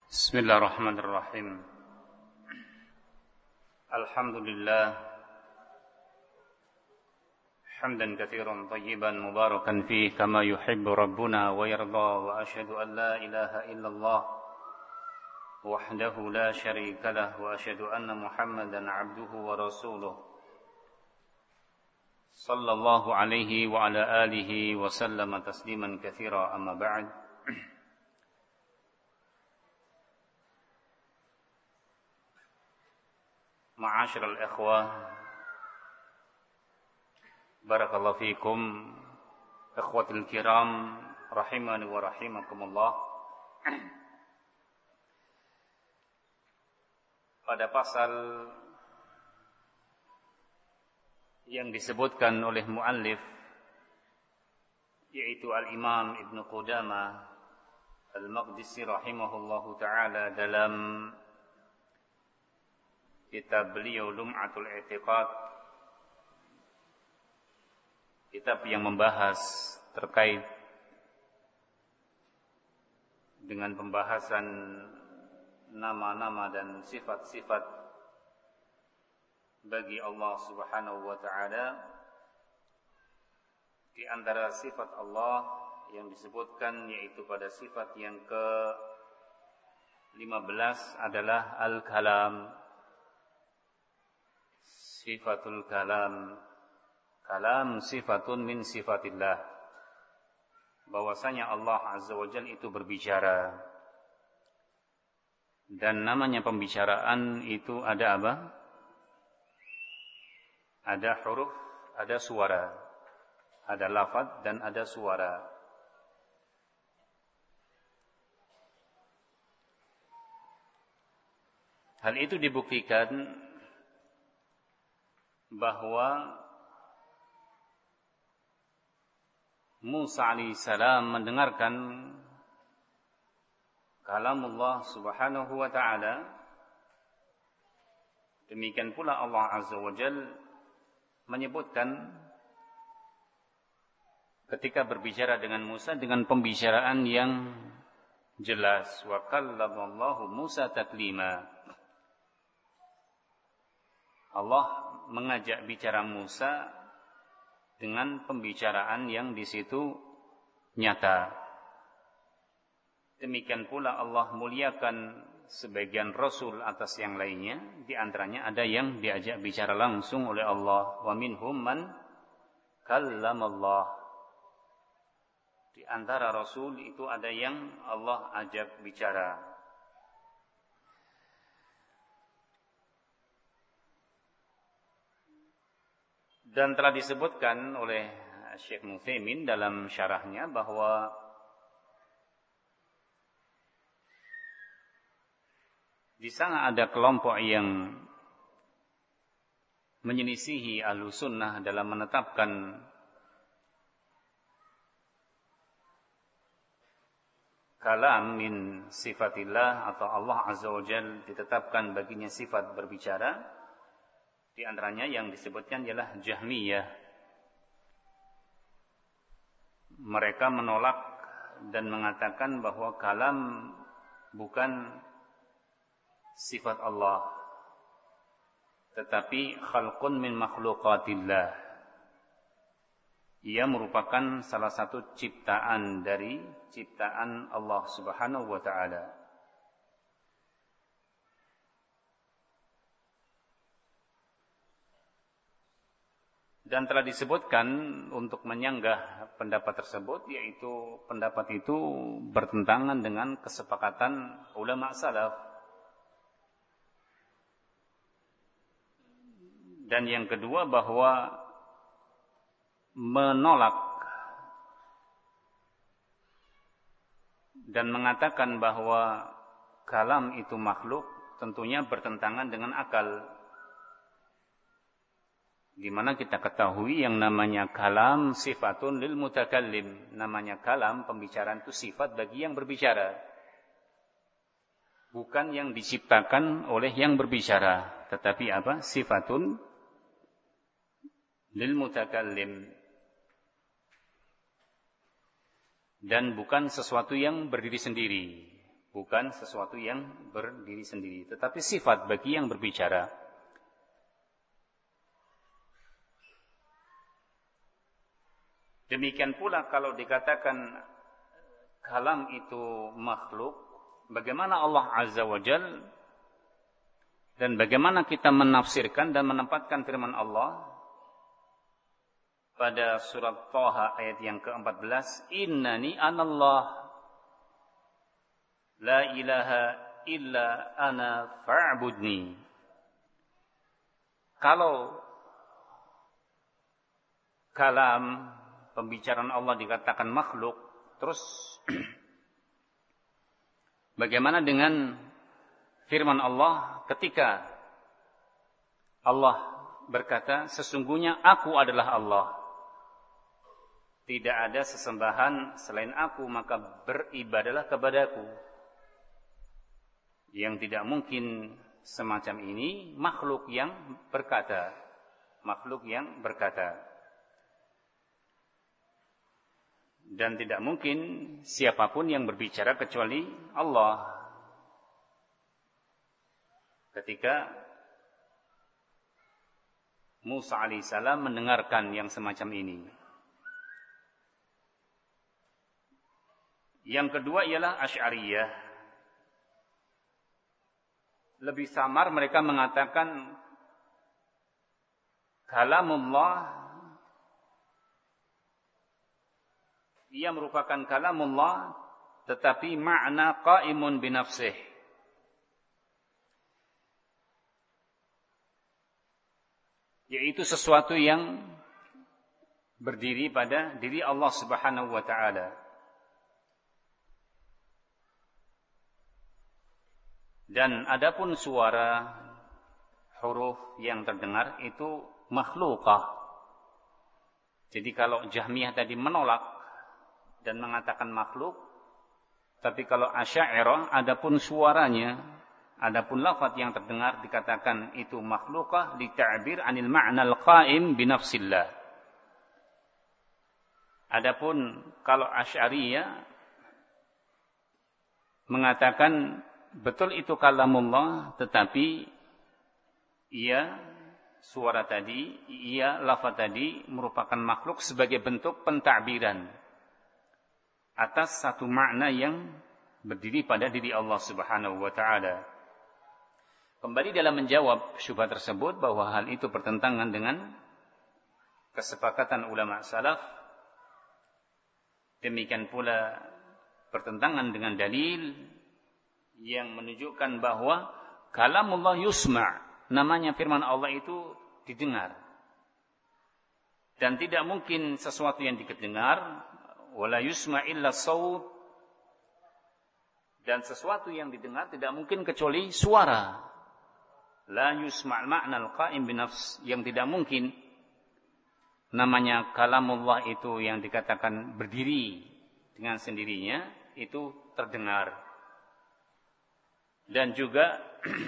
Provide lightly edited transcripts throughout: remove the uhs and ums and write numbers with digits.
Bismillahirrahmanirrahim. Alhamdulillah hamdan katsiran thayyiban mubarakan fihi kama yuhibbu rabbuna wa yarda, wa asyhadu an la ilaha illallah wahdahu la syarika lah, wa asyhadu anna Muhammadan 'abduhu wa rasuluh sallallahu alaihi wa ala alihi wa sallama tasliman katsira, amma ba'd. Ma'asyiral ikhwah, barakallahu fikum, ikhwatul kiram, rahimani wa rahimakumullah. Pada pasal yang disebutkan oleh muallif, yaitu Al-Imam Ibn Qudamah Al-Maqdisi rahimahullahu ta'ala, dalam kitab beliau Lum'atul I'tiqad, kitab yang membahas terkait dengan pembahasan nama-nama dan sifat-sifat bagi Allah Subhanahu wa ta'ala. Di antara sifat Allah yang disebutkan, yaitu pada sifat yang ke-15 adalah Al-Kalam. Sifatul kalam. Kalam sifatun min sifatillah. Bahwasanya Allah Azza wa Jalla itu berbicara. Dan namanya pembicaraan itu ada apa? Ada huruf, ada suara. Ada lafaz dan ada suara. Hal itu dibuktikan bahwa Musa alaihissalam mendengarkan kalamullah subhanahu wa ta'ala. Demikian pula Allah azza wa jalla menyebutkan ketika berbicara dengan Musa dengan pembicaraan yang jelas. Wa kallamallahu Musa taklima. Allah mengajak bicara Musa dengan pembicaraan yang di situ nyata. Demikian pula Allah muliakan sebagian rasul atas yang lainnya. Di antaranya ada yang diajak bicara langsung oleh Allah. Wa minhum man kallamallah. Di antara rasul itu ada yang Allah ajak bicara. Dan telah disebutkan oleh Syekh Muthaimin dalam syarahnya bahwa di sana ada kelompok yang menyelisihi Ahlus Sunnah dalam menetapkan kalam min sifatillah, atau Allah Azza wa Jalla ditetapkan baginya sifat berbicara. Di antaranya yang disebutkan ialah Jahmiyah. Mereka menolak dan mengatakan bahwa kalam bukan sifat Allah, tetapi khalqun min makhluqatillah. Ia merupakan salah satu ciptaan dari ciptaan Allah Subhanahu wa ta'ala. Dan telah disebutkan untuk menyanggah pendapat tersebut, yaitu pendapat itu bertentangan dengan kesepakatan ulama salaf. Dan yang kedua, bahwa menolak dan mengatakan bahwa kalam itu makhluk tentunya bertentangan dengan akal. Di mana kita ketahui yang namanya kalam sifatun lil mutakallim. Namanya kalam, pembicaraan itu sifat bagi yang berbicara. Bukan yang diciptakan oleh yang berbicara. Tetapi apa? Sifatun lil mutakallim. Dan bukan sesuatu yang berdiri sendiri. bukan sesuatu yang berdiri sendiri, tetapi sifat bagi yang berbicara. Demikian pula kalau dikatakan kalam itu makhluk, bagaimana Allah Azza wa Jal dan bagaimana kita menafsirkan dan menempatkan firman Allah pada surat Thaha ayat yang ke-14, innani anallah la ilaha illa ana fa'budni. Kalau kalam pembicaraan Allah dikatakan makhluk, terus bagaimana dengan firman Allah ketika Allah berkata, sesungguhnya aku adalah Allah, tidak ada sesembahan selain aku, maka beribadalah kepadaku. Yang tidak mungkin semacam ini makhluk yang berkata. Makhluk yang berkata. Dan tidak mungkin siapapun yang berbicara kecuali Allah. Ketika Musa alaihissalam mendengarkan yang semacam ini. Yang kedua ialah Asy'ariyah. Lebih samar mereka mengatakan kalamullah, ia merupakan kalamullah tetapi makna qaimun binafsih. Yaitu sesuatu yang berdiri pada diri Allah Subhanahu wa taala. Dan adapun suara huruf yang terdengar itu makhlukah. Jadi kalau Jahmiyah tadi menolak dan mengatakan makhluk, tapi kalau Asy'ariyah adapun suaranya, adapun lafaz yang terdengar dikatakan itu makhlukah li ta'bir anil ma'nal qaim bi nafsillah. Adapun kalau Asy'ariyah mengatakan betul itu kalamullah, tetapi suara tadi, lafaz tadi merupakan makhluk sebagai bentuk pentakbiran atas satu makna yang berdiri pada diri Allah Subhanahu wa taala. Kembali dalam menjawab syubhat tersebut bahwa hal itu bertentangan dengan kesepakatan ulama salaf, demikian pula bertentangan dengan dalil yang menunjukkan bahwa kalamullah yusma', namanya firman Allah itu didengar. Dan tidak mungkin sesuatu yang didengar, wala yusma' illa saut, dan sesuatu yang didengar tidak mungkin kecuali suara. La yusma' ma'nal qa'im binafs, yang tidak mungkin namanya kalamullah itu yang dikatakan berdiri dengan sendirinya itu terdengar. Dan juga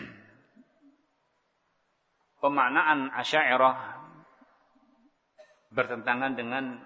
pemaknaan Asy'ariyah bertentangan dengan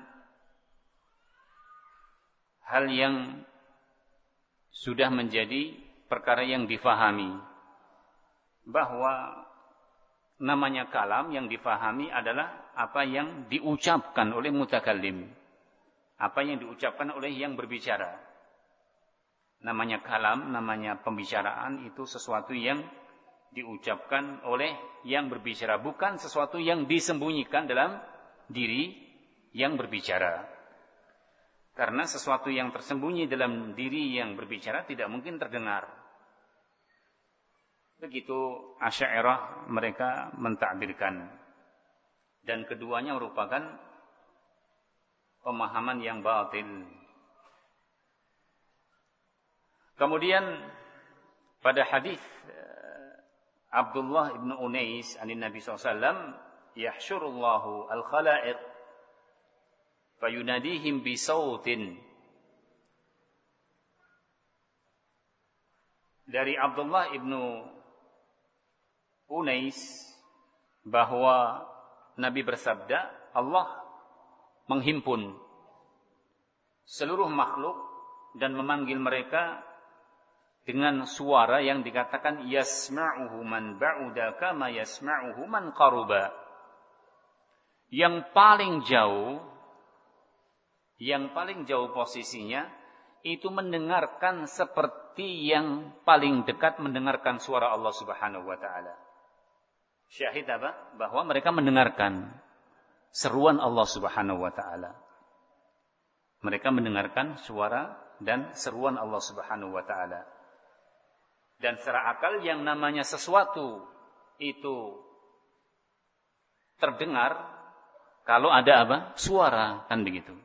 hal yang sudah menjadi perkara yang difahami, bahwa namanya kalam yang difahami adalah apa yang diucapkan oleh mutakallim, apa yang diucapkan oleh yang berbicara. Namanya kalam, namanya pembicaraan itu sesuatu yang diucapkan oleh yang berbicara, bukan sesuatu yang disembunyikan dalam diri yang berbicara. Karena sesuatu yang tersembunyi dalam diri yang berbicara tidak mungkin terdengar. Begitu Asy'ariyah mereka mentakbirkan. Dan keduanya merupakan pemahaman yang batil. Kemudian pada hadis Abdullah ibn Unais anin Nabi SAW, yahsyurullahu al-khalaiq fayunadihim bisautin. Dari Abdullah ibn Unais bahwa Nabi bersabda, Allah menghimpun seluruh makhluk dan memanggil mereka dengan suara yang dikatakan yasma'uhu man ba'uda kama yasma'uhu man qaruba. Yang paling jauh posisinya itu mendengarkan seperti yang paling dekat mendengarkan suara Allah Subhanahu wa taala. Syahid apa? Bahwa mereka mendengarkan seruan Allah Subhanahu wa taala. Mereka mendengarkan suara dan seruan Allah Subhanahu wa taala. Dan secara akal yang namanya sesuatu itu terdengar kalau ada apa? Suara, kan begitu.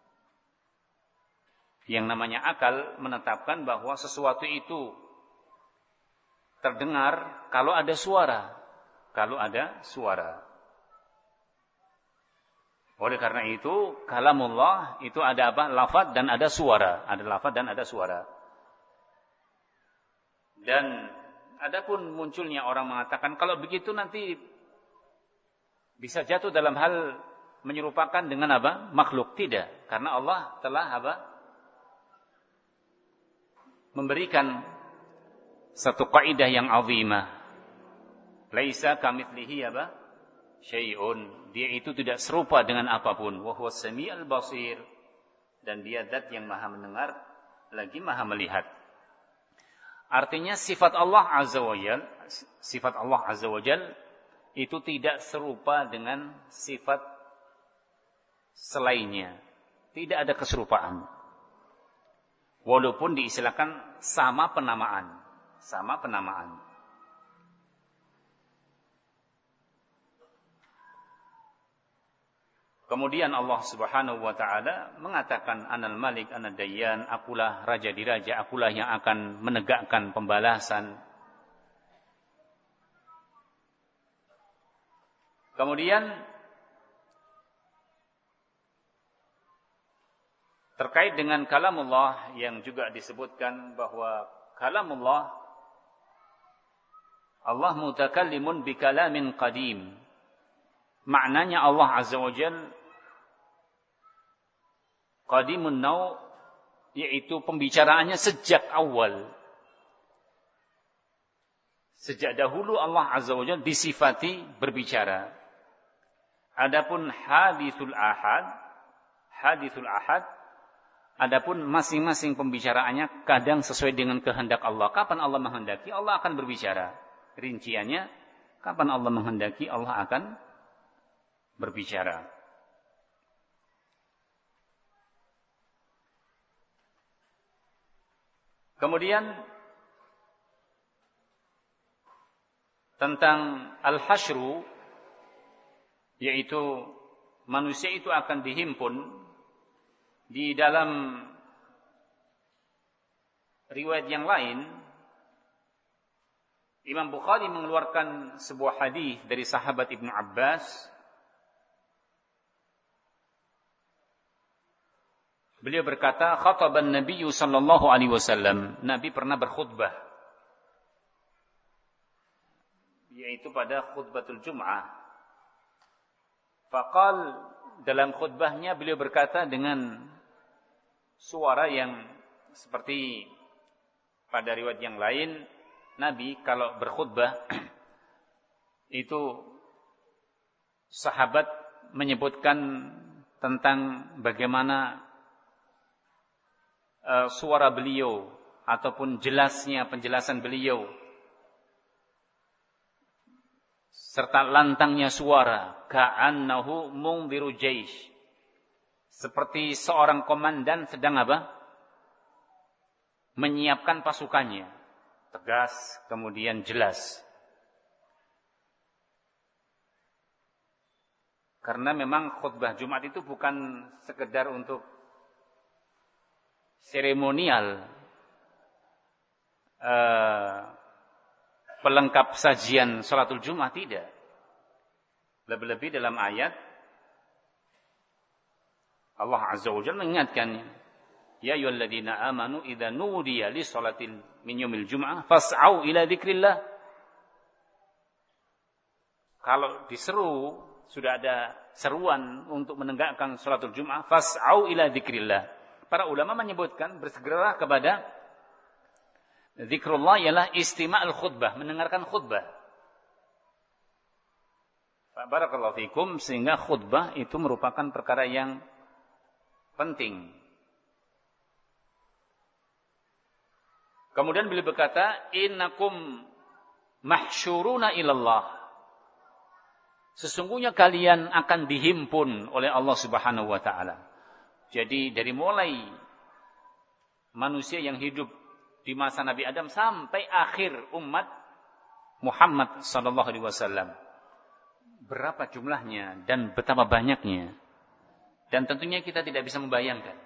Yang namanya akal menetapkan bahwa sesuatu itu terdengar kalau ada suara. Kalau ada suara. Oleh karena itu, kalamullah itu ada apa? Lafaz dan ada suara. Ada lafaz dan ada suara. Dan adapun munculnya orang mengatakan kalau begitu nanti bisa jatuh dalam hal menyerupakan dengan apa? Makhluk. Tidak. Karena Allah telah apa? Memberikan satu kaidah yang azimah. Laisa kamitslihi apa? Syai'un. Dia itu tidak serupa dengan apapun. Wa huwas sami'ul basir. Dan dia zat yang maha mendengar lagi maha melihat. Artinya sifat Allah Azza wa Jal itu tidak serupa dengan sifat selainnya. Tidak ada keserupaan. Walaupun diistilahkan sama penamaan. Kemudian Allah Subhanahu wa taala mengatakan Anal Malik Anad Dayyan, akulah raja di raja, akulah yang akan menegakkan pembalasan. Kemudian terkait dengan kalamullah yang juga disebutkan bahwa kalamullah Allah mutakallimun bi kalamin qadim. Maknanya Allah Azza wa Jalla qadimun naw, yaitu pembicaraannya sejak awal. Sejak dahulu Allah Azza wa Jalla disifati berbicara. Adapun hadithul ahad, adapun masing-masing pembicaraannya kadang sesuai dengan kehendak Allah. Kapan Allah menghendaki, Allah akan berbicara. Rinciannya, kapan Allah menghendaki, Allah akan berbicara. Kemudian tentang al-hasyru, yaitu manusia itu akan dihimpun di dalam riwayat yang lain. Imam Bukhari mengeluarkan sebuah hadis dari sahabat Ibnu Abbas. Beliau berkata, khataban Nabi sallallahu alaihi wasallam. Nabi pernah berkhutbah, yaitu pada khutbatul Jum'ah. Faqal, dalam khutbahnya beliau berkata dengan suara yang seperti pada riwayat yang lain, Nabi kalau berkhutbah itu sahabat menyebutkan tentang bagaimana suara beliau ataupun jelasnya penjelasan beliau serta lantangnya suara, ka'annahu mungdiru jaish, seperti seorang komandan sedang apa? Menyiapkan pasukannya. Tegas, kemudian jelas. Karena memang khutbah Jumat itu bukan sekedar untuk seremonial, pelengkap sajian salatul Jumat, tidak. Lebih-lebih dalam ayat Allah Azza wa Jalla mengingatkan, ya ayyuhalladzina amanu idza nudiya lis-salatil min yaumil jum'ah fas'au ila dzikrillah. Kalau diseru, sudah ada seruan untuk menegakkan salatul Jum'ah, fas'au ila dzikrillah. Para ulama menyebutkan bersegeralah kepada Zikrullah ialah istima'ul khutbah, mendengarkan khutbah. Barakallahu fikum, sehingga khutbah itu merupakan perkara yang penting. Kemudian beliau berkata, innakum mahsyuruna ilallah. Sesungguhnya kalian akan dihimpun oleh Allah Subhanahu wa taala. Jadi dari mulai manusia yang hidup di masa Nabi Adam sampai akhir umat Muhammad sallallahu alaihi wasallam. Berapa jumlahnya dan betapa banyaknya. Dan tentunya kita tidak bisa membayangkan.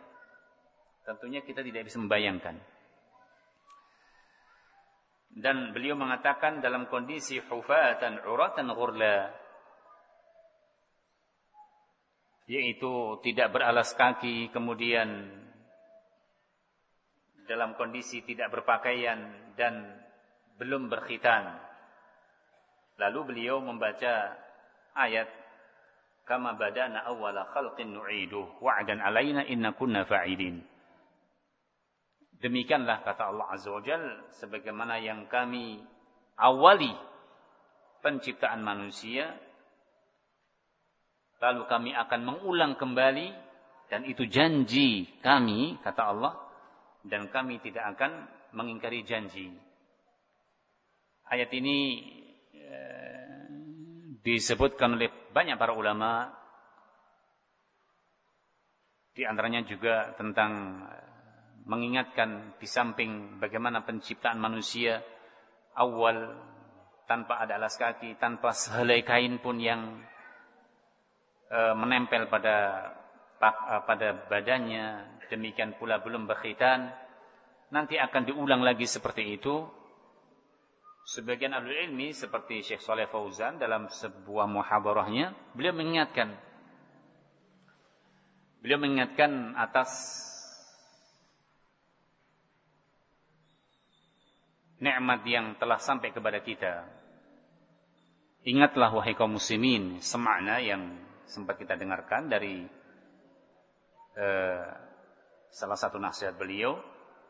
Dan beliau mengatakan dalam kondisi hufatan uratan ghurla, yaitu tidak beralas kaki, kemudian dalam kondisi tidak berpakaian dan belum berkhitan. Lalu beliau membaca ayat kama badana awwala khalqin nu'iduh wa'dan alaina inna kunna fa'ilin. Demikianlah kata Allah Azza wa Jalla, sebagaimana yang kami awali penciptaan manusia, lalu kami akan mengulang kembali, dan itu janji kami, kata Allah, dan kami tidak akan mengingkari janji. Ayat ini disebutkan oleh banyak para ulama, di antaranya juga tentang mengingatkan di samping bagaimana penciptaan manusia awal tanpa ada alas kaki, tanpa sehelai kain pun yang menempel pada badannya, demikian pula belum berkhitan, nanti akan diulang lagi seperti itu. Sebagian ahli ilmi seperti Syekh Shalih Fauzan dalam sebuah muhadarahnya, beliau mengingatkan atas nikmat yang telah sampai kepada kita. Ingatlah wahai kaum muslimin, semakna yang sempat kita dengarkan dari salah satu nasihat beliau,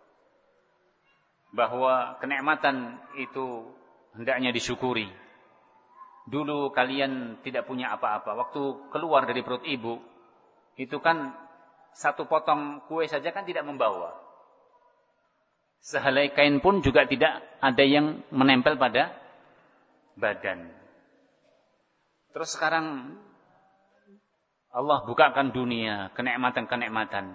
bahwa kenikmatan itu hendaknya disyukuri. Dulu kalian tidak punya apa-apa. Waktu keluar dari perut ibu, itu kan satu potong kue saja kan tidak membawa. Sehelai kain pun juga tidak ada yang menempel pada badan. Terus sekarang Allah bukakan dunia, kenikmatan-kenikmatan.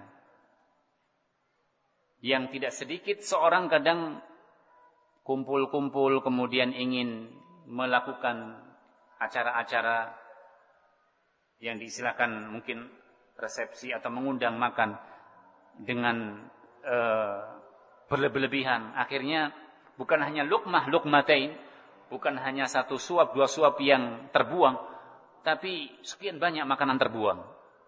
Yang tidak sedikit seorang kadang kumpul-kumpul kemudian ingin melakukan acara-acara yang diistilahkan mungkin resepsi atau mengundang makan dengan berlebihan. Akhirnya bukan hanya lukmatain, bukan hanya satu suap, dua suap yang terbuang, tapi sekian banyak makanan terbuang.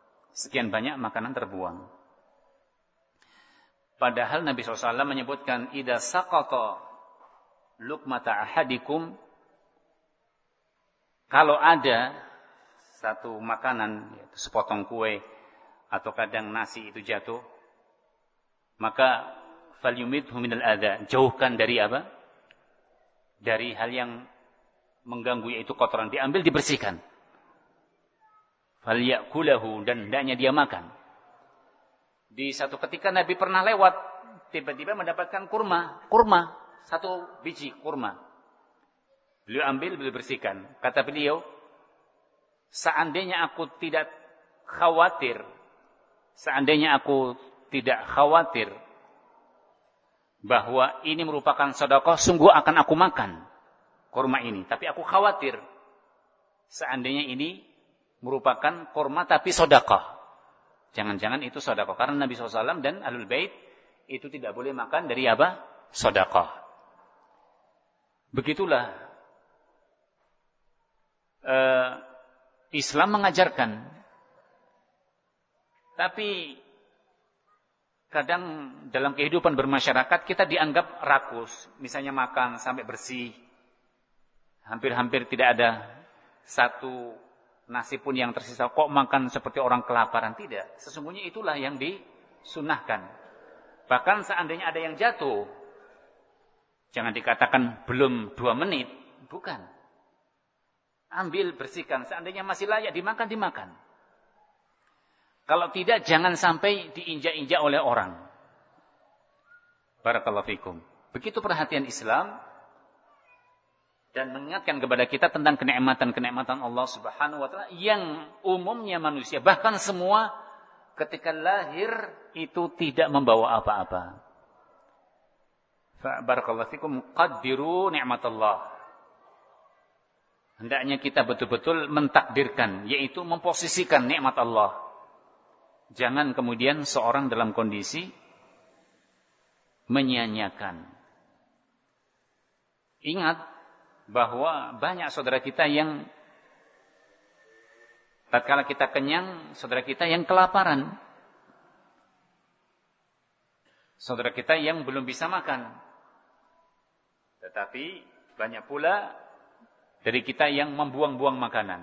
Padahal Nabi SAW menyebutkan, idza saqata lukmata ahadikum, kalau ada satu makanan, yaitu sepotong kue atau kadang nasi itu jatuh, maka falyumidhu minal adza, jauhkan dari apa? Dari hal yang mengganggu, yaitu kotoran, diambil dibersihkan. Falyakulahu, dan hendaknya dia makan. Di satu ketika Nabi pernah lewat, tiba-tiba mendapatkan kurma, satu biji kurma. Beliau ambil, beliau bersihkan. Kata beliau, seandainya aku tidak khawatir bahwa ini merupakan sedekah, sungguh akan aku makan kurma ini. Tapi aku khawatir seandainya ini merupakan kurma tapi sedekah. Jangan-jangan itu sedekah, karena Nabi SAW dan Ahlul Bait itu tidak boleh makan dari apa? Sedekah. Begitulah Islam mengajarkan. Tapi kadang dalam kehidupan bermasyarakat kita dianggap rakus. Misalnya makan sampai bersih, hampir-hampir tidak ada satu nasi pun yang tersisa, kok makan seperti orang kelaparan. Tidak, sesungguhnya itulah yang disunahkan. Bahkan seandainya ada yang jatuh, Jangan dikatakan belum 2 menit. Bukan. Ambil, bersihkan. Seandainya masih layak dimakan, dimakan. Kalau tidak, jangan sampai diinjak-injak oleh orang. Barakallahu fikum. Begitu perhatian Islam. Dan mengingatkan kepada kita tentang kenikmatan-kenikmatan Allah Subhanahu wa ta'ala. Yang umumnya manusia, bahkan semua ketika lahir itu tidak membawa apa-apa. Barakallahu fikum, qaddiru ni'matallah. Hendaknya kita betul-betul mentakdirkan, yaitu memposisikan nikmat Allah. Jangan kemudian seorang dalam kondisi menyia-nyiakan. Ingat bahwa banyak saudara kita yang tatkala kita kenyang, saudara kita yang kelaparan. Saudara kita yang belum bisa makan. Tetapi banyak pula dari kita yang membuang-buang makanan.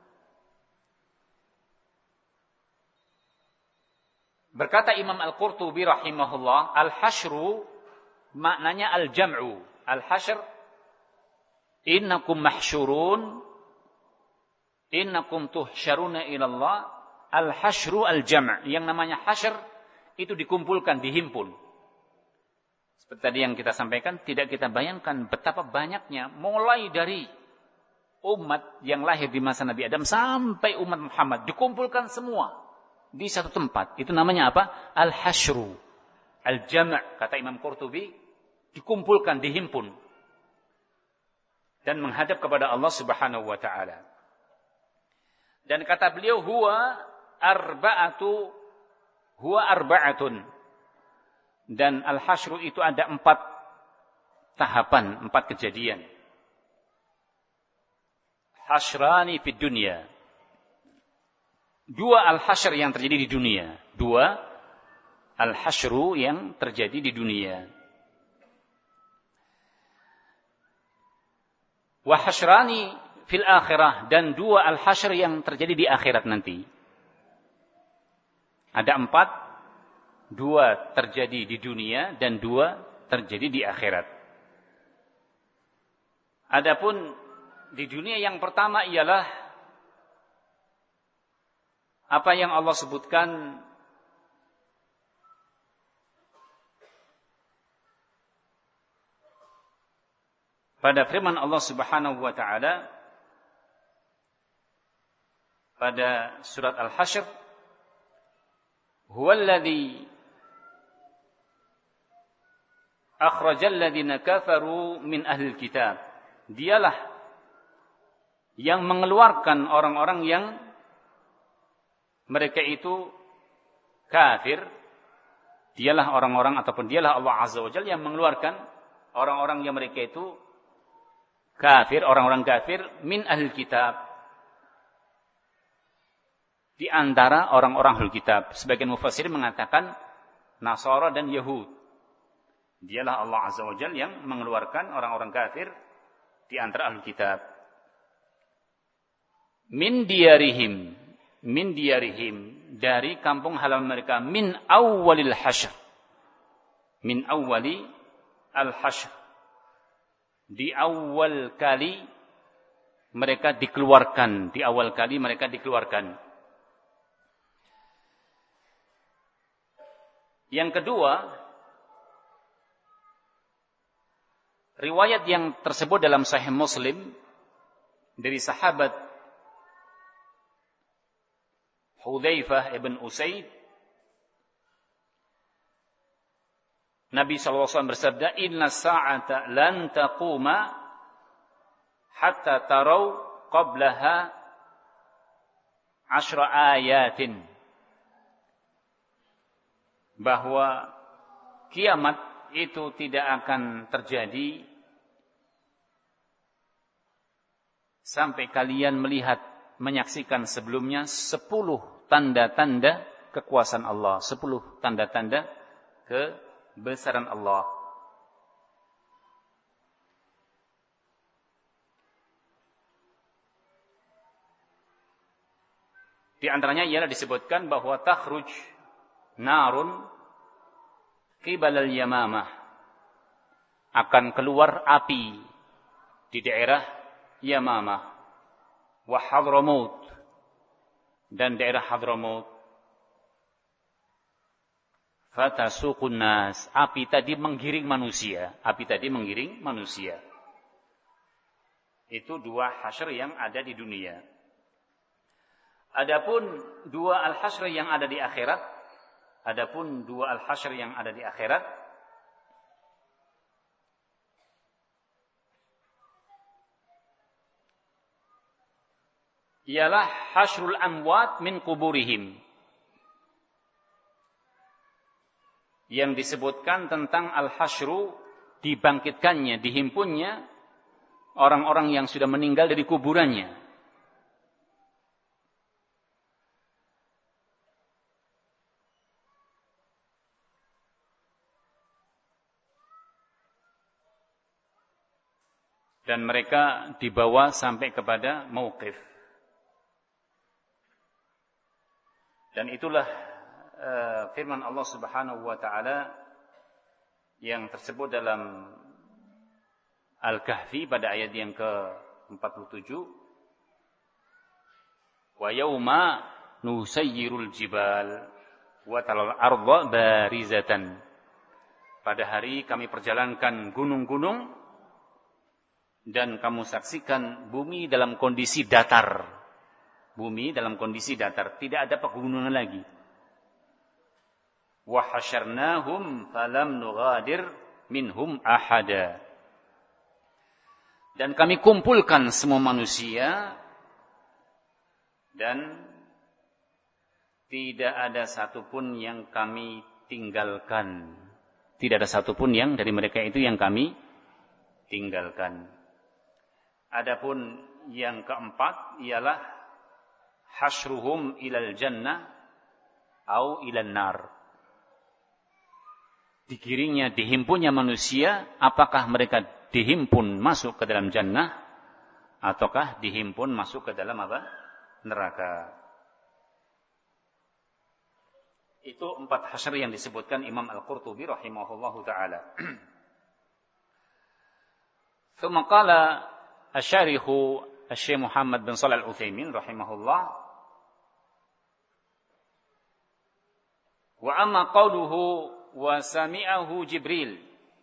Berkata Imam Al-Qurtubi rahimahullah, al-hasyru maknanya al-jam'u. Al-hasyr, innakum mahsyurun, innakum tuhsyaruna ilallah. Al-hasyru al-jam'. Yang namanya hasyr itu dikumpulkan, dihimpun. Seperti tadi yang kita sampaikan, tidak kita bayangkan betapa banyaknya, mulai dari umat yang lahir di masa Nabi Adam sampai umat Muhammad, dikumpulkan semua di satu tempat. Itu namanya apa? Al-hasyru. Al-jam', kata Imam Qurtubi, dikumpulkan, dihimpun. Dan menghadap kepada Allah Subhanahu wa ta'ala. Dan kata beliau, huwa arba'atun. Dan al-hasyru itu ada 4 tahapan, 4 kejadian. Hasyrani fid dunya. 2 al-hasyr yang terjadi di dunia. 2 al-hasyru yang terjadi di dunia. Wa hasyrani fil akhirah. Dan 2 al-hasyr yang terjadi di akhirat nanti. Ada 4. 2 terjadi di dunia dan 2 terjadi di akhirat. Adapun di dunia yang pertama ialah apa yang Allah sebutkan pada firman Allah Subhanahu wa ta'ala pada surat Al-Hasyr, huwallazi akhrajal ladzina kafaru min ahlil kitab. Dialah yang mengeluarkan orang-orang yang mereka itu kafir. Dialah orang-orang ataupun dialah Allah Azza wa Jalla yang mengeluarkan orang-orang yang mereka itu kafir, orang-orang kafir min ahlil kitab. Di antara orang-orang ahlul kitab. Sebagian mufassirin mengatakan Nasara dan Yahud. Dialah Allah Azza wa Jalla yang mengeluarkan orang-orang kafir di antara ahlul kitab. Min diarihim, dari kampung halaman mereka, min awwalil hasyr. Min awwali al-hasyr. Di awal kali mereka dikeluarkan, Yang kedua, riwayat yang tersebut dalam Sahih Muslim dari sahabat Hudzaifah ibn Usaid, Nabi SAW bersabda, Inna sa'ata lan taquma hatta tarau qablaha 10 ayatin. Bahwa kiamat itu tidak akan terjadi sampai kalian melihat, menyaksikan sebelumnya 10 tanda-tanda kekuasaan Allah, 10 tanda-tanda kebesaran Allah. Di antaranya ialah disebutkan bahwa takhruj narun qibal al-yamamah. akan keluar api di daerah Yamamah wa Hadramaut dan daerah Hadramaut. Fatasuqun nas, api tadi menggiring manusia. Itu dua hasyr yang ada di dunia. Adapun dua al-hasyr yang ada di akhirat, ialah hasyrul amwat min kuburihim. Yang disebutkan tentang al-hasyru, dibangkitkannya, dihimpunnya orang-orang yang sudah meninggal dari kuburannya. Dan mereka dibawa sampai kepada mauqif. Dan itulah firman Allah Subhanahu wa taala yang tersebut dalam Al-Kahfi pada ayat yang ke-47. Wa yauma nusayyirul jibal wa talal arda barizatan. Pada hari kami perjalankan gunung-gunung dan kamu saksikan bumi dalam kondisi datar. Tidak ada pegunungan lagi. Wa hasyarnahum falam nughadir minhum ahada. Dan kami kumpulkan semua manusia dan tidak ada satupun yang kami tinggalkan. Tidak ada satupun yang dari mereka itu yang kami tinggalkan. Adapun yang keempat ialah hasyruhum ilal jannah au ilan nar. Digiringnya, dihimpunnya manusia, apakah mereka dihimpun masuk ke dalam jannah ataukah dihimpun masuk ke dalam apa? Neraka. Itu 4 hasyr yang disebutkan Imam Al-Qurtubi rahimahullahu taala. Tsumma qala asy-syarikh Asy-Syaikh Muhammad bin Shalih Al-Utsaimin rahimahullah, wa amma qauluhu wa sami'ahu Jibril,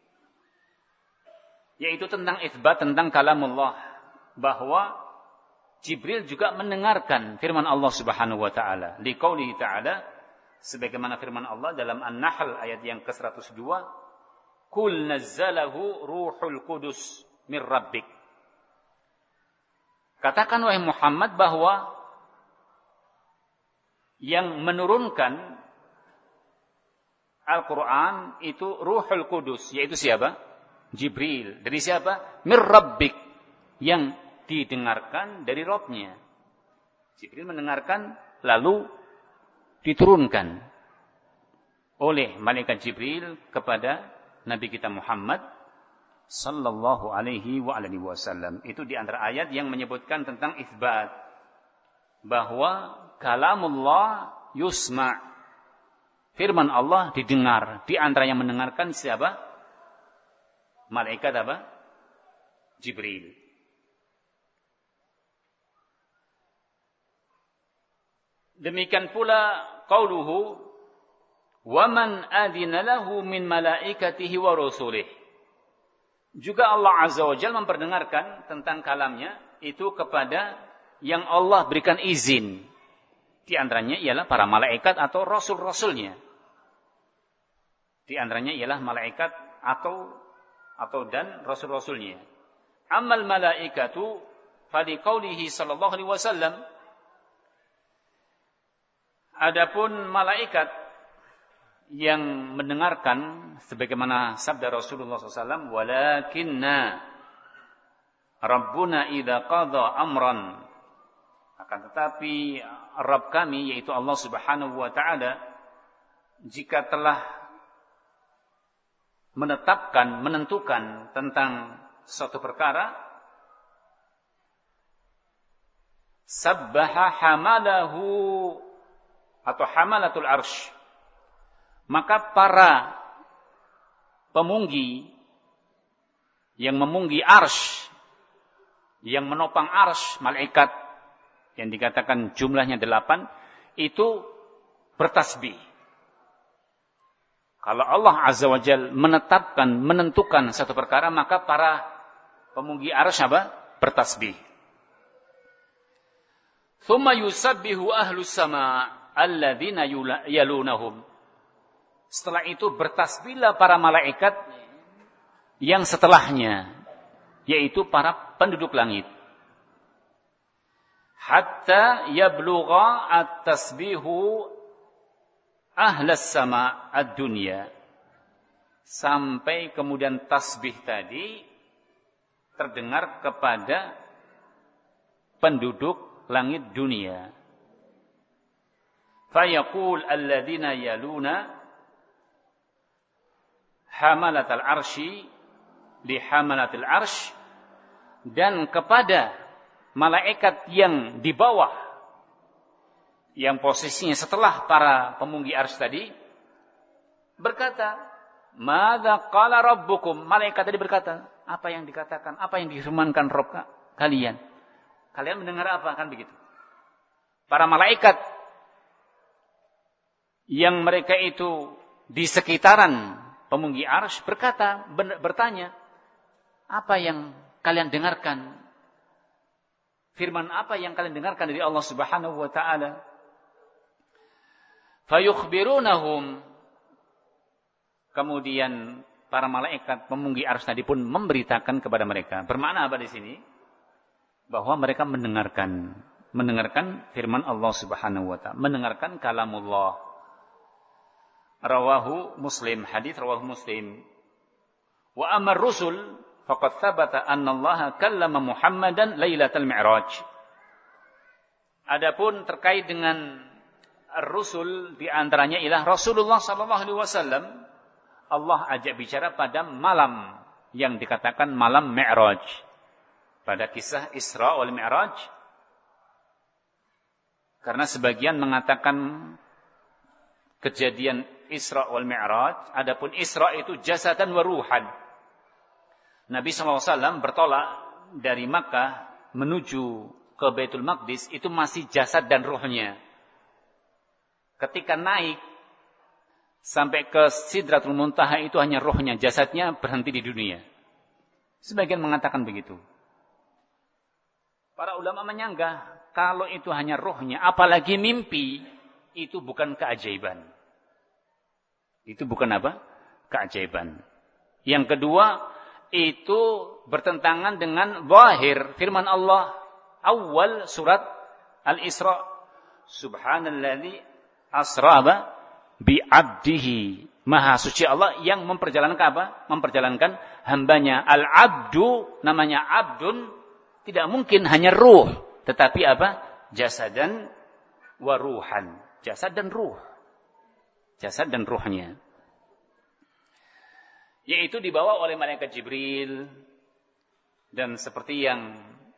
yaitu tentang itsbat tentang kalamullah, bahwa Jibril juga mendengarkan firman Allah Subhanahu wa taala. Liqaulihi ta'ala, sebagaimana firman Allah dalam An-Nahl ayat yang ke-102, "Qul nazzalahu ruhul qudus mir rabbik." Katakan wahai Muhammad bahwa yang menurunkan Al-Quran itu Ruhul Qudus, yaitu siapa? Jibril. Dari siapa? Mir Rabbik, yang didengarkan dari Rabb-nya. Jibril mendengarkan lalu diturunkan oleh malaikat Jibril kepada Nabi kita Muhammad sallallahu alaihi wa alihi wasallam. Itu di antara ayat yang menyebutkan tentang itsbat bahwa kalamullah yusma', firman Allah didengar. Di antara yang mendengarkan siapa? Malaikat apa? Jibril. Demikian pula qauluhu wa man adina lahu min malaikatihi wa rusulih. Juga Allah Azza wa Jalla memperdengarkan tentang kalamnya itu kepada yang Allah berikan izin. Di antaranya ialah para malaikat atau rasul-rasulnya. Di antaranya ialah malaikat atau dan rasul-rasulnya. Ammal malaikatu fali qaulihi sallallahu alaihi wasallam. Adapun malaikat yang mendengarkan sebagaimana sabda Rasulullah SAW, walakinna Rabbuna idza qada amran, akan tetapi Rabb kami yaitu Allah Subhanahu wa taala jika telah menentukan tentang suatu perkara, sabbaha hamalahu atau hamalatul arsy, maka para pemunggi yang memunggi arsy, yang menopang arsy, malaikat yang dikatakan jumlahnya 8, itu bertasbih. Kalau Allah Azza wa Jalla menentukan satu perkara, maka para pemunggi arsy bertasbih. Tsumma yusabbihu ahlus sama' alladzina yalunahum. Setelah itu bertasbihlah para malaikat yang setelahnya, yaitu para penduduk langit. Hatta yablugha at-tasbihu ahlas sama' ad-dunya. Sampai kemudian tasbih tadi terdengar kepada penduduk langit dunia. Fayaqul alladzina yaluna hamalatal arsy li hamalatil arsy, dan kepada malaikat yang di bawah, yang posisinya setelah para pemunggi arsy tadi, berkata, madza qala rabbukum. Malaikat tadi berkata, apa yang dikatakan, apa yang difirmankan Rabb kalian? Kalian mendengar apa? Kan begitu. Para malaikat yang mereka itu di sekitaran pemunggi arsy bertanya, apa yang kalian dengarkan? Firman apa yang kalian dengarkan dari Allah Subhanahu wa taala? Fayukhbirunahum. Kemudian para malaikat pemunggi arsy tadi pun memberitakan kepada mereka. Bermakna apa di sini? Bahwa mereka mendengarkan firman Allah Subhanahu wa taala, mendengarkan kalamullah. Rawahu Muslim, hadis rawahu Muslim. Wa amar rusul faqad thabata anna Allah kallama Muhammadan lailatal mi'raj. Adapun terkait dengan ar-rusul, di antaranya ialah Rasulullah sallallahu alaihi wasallam, Allah ajak bicara pada malam yang dikatakan malam Mi'raj. Pada kisah Isra wal Mi'raj. Karena sebagian mengatakan kejadian Isra wal Mi'raj, adapun Isra itu jasadan wa ruhan. Nabi SAW bertolak dari Makkah menuju ke Baitul Maqdis, itu masih jasad dan ruhnya. Ketika naik sampai ke Sidratul Muntaha, itu hanya ruhnya, jasadnya berhenti di dunia. Sebagian mengatakan begitu. Para ulama menyanggah, kalau itu hanya ruhnya, apalagi mimpi, itu bukan keajaiban. Itu bukan apa? Keajaiban. Yang kedua, itu bertentangan dengan zahir firman Allah awal surat Al-Isra. Subhanalladzi asra bi 'abdihi. Maha suci Allah yang memperjalankan apa? Memperjalankan hambanya. Al-'abdu, namanya abdun, tidak mungkin hanya ruh, tetapi apa? Jasadan wa ruhan. Jasad dan ruh. Jasad dan ruhnya. Yaitu dibawa oleh malaikat Jibril. Dan seperti yang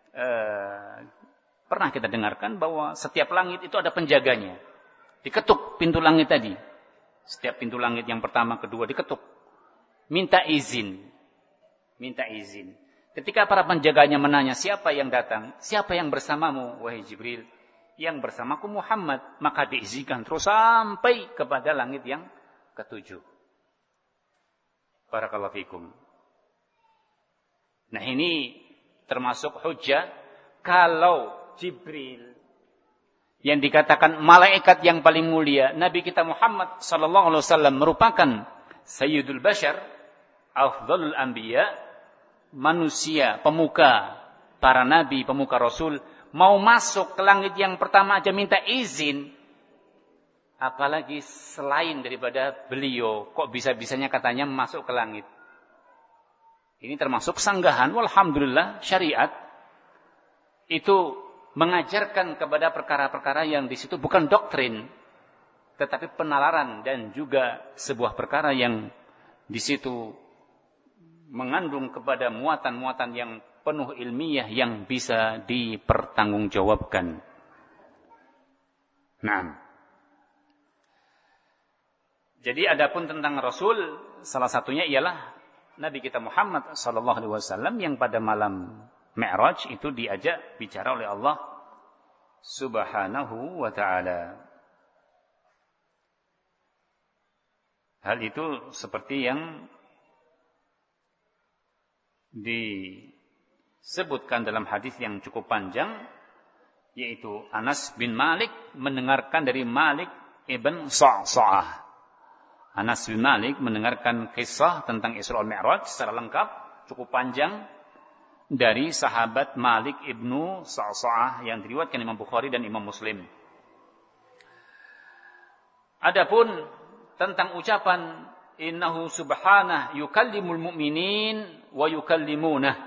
pernah kita dengarkan, bahwa setiap langit itu ada penjaganya. Diketuk pintu langit tadi. Setiap pintu langit yang pertama, kedua diketuk. Minta izin. Minta izin. Ketika para penjaganya menanya, siapa yang datang? Siapa yang bersamamu, wahai Jibril? Yang bersamaku Muhammad. Maka diizinkan terus sampai kepada langit yang ketujuh. Barakallahu fikum. Nah, ini termasuk hujjah kalau Jibril yang dikatakan malaikat yang paling mulia, Nabi kita Muhammad sallallahu alaihi wasallam merupakan sayyidul bashar, afdhalul anbiya, manusia pemuka, para nabi, pemuka rasul, mau masuk ke langit yang pertama aja minta izin. Apalagi selain daripada beliau, kok bisa-bisanya katanya masuk ke langit. Ini termasuk sanggahan. Walhamdulillah, syariat itu mengajarkan kepada perkara-perkara yang di situ bukan doktrin, tetapi penalaran dan juga sebuah perkara yang di situ mengandung kepada muatan-muatan yang penuh ilmiah yang bisa dipertanggungjawabkan. Nah, jadi adapun tentang Rasul, salah satunya ialah Nabi kita Muhammad sallallahu alaihi wasallam yang pada malam Mi'raj itu diajak bicara oleh Allah Subhanahu wa taala. Hal itu seperti yang disebutkan dalam hadis yang cukup panjang, yaitu Anas bin Malik mendengarkan dari Malik ibn Sa'sa'ah. Anas bin Malik mendengarkan kisah tentang Isra wal Mi'raj secara lengkap, cukup panjang, dari sahabat Malik ibnu Sa'sa'ah yang diriwayatkan Imam Bukhari dan Imam Muslim. Adapun tentang ucapan innahu subhanah yukallimul mu'minin wa yukallimunah,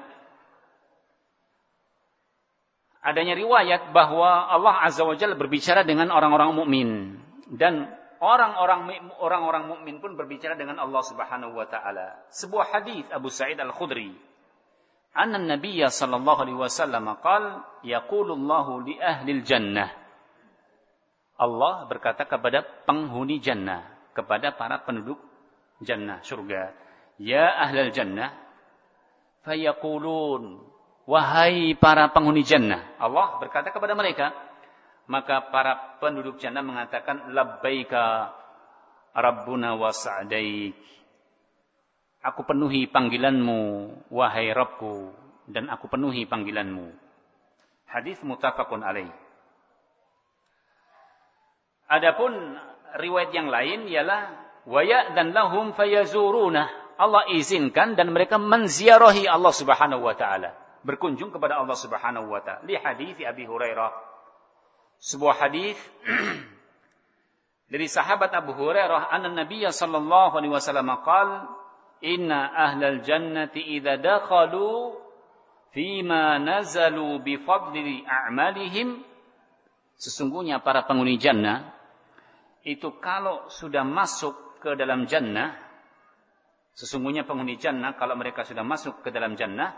adanya riwayat bahwa Allah Azza wa Jalla berbicara dengan orang-orang mukmin dan orang-orang mukmin pun berbicara dengan Allah Subhanahu wa taala. Sebuah hadis Abu Sa'id Al-Khudri, anna Nabiy sallallahu alaihi wasallam qala yaqulu Allahu li ahli al-jannah. Allah berkata kepada penghuni jannah, kepada para penduduk jannah surga, ya ahlal jannah fayaqulun, wahai para penghuni jannah. Allah berkata kepada mereka, maka para penduduk jannah mengatakan, labbaika rabbuna wa sa'daik, aku penuhi panggilanmu wahai Rabbku, dan aku penuhi panggilanmu. Hadis muttafaqun alaih. Adapun riwayat yang lain ialah wa ya'dan lahum fayazuruna, Allah izinkan dan mereka menziarahi Allah Subhanahu wa taala, berkunjung kepada Allah Subhanahu wa taala. Li hadis Abi Hurairah, sebuah hadis dari sahabat Abu Hurairah, anna Nabiy sallallahu alaihi wasallam qala inna ahlal jannati idza dakhalu fima nazalu bi fadli a'malihim, sesungguhnya para penghuni jannah itu kalau sudah masuk ke dalam jannah, sesungguhnya penghuni jannah kalau mereka sudah masuk ke dalam jannah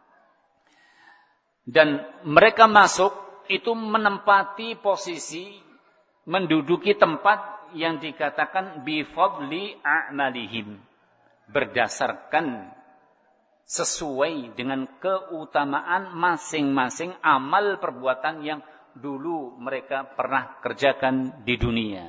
dan mereka masuk itu menempati posisi, menduduki tempat yang dikatakan bi fadli a'malihim, berdasarkan sesuai dengan keutamaan masing-masing amal perbuatan yang dulu mereka pernah kerjakan di dunia.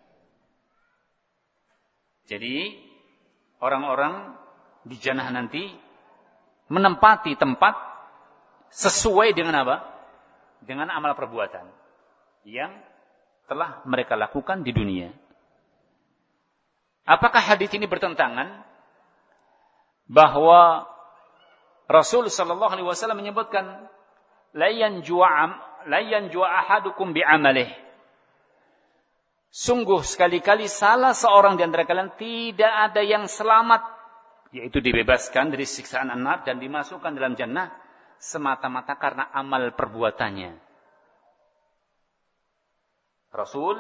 Jadi orang-orang di jannah nanti menempati tempat sesuai dengan apa? Dengan amal perbuatan yang telah mereka lakukan di dunia. Apakah hadis ini bertentangan bahwa Rasul sallallahu alaihi wasallam menyebutkan la yanju'a ahadukum bi'amalih, sungguh sekali-kali salah seorang di antara kalian tidak ada yang selamat, yaitu dibebaskan dari siksaan an-nar dan dimasukkan dalam jannah semata-mata karena amal perbuatannya. Rasul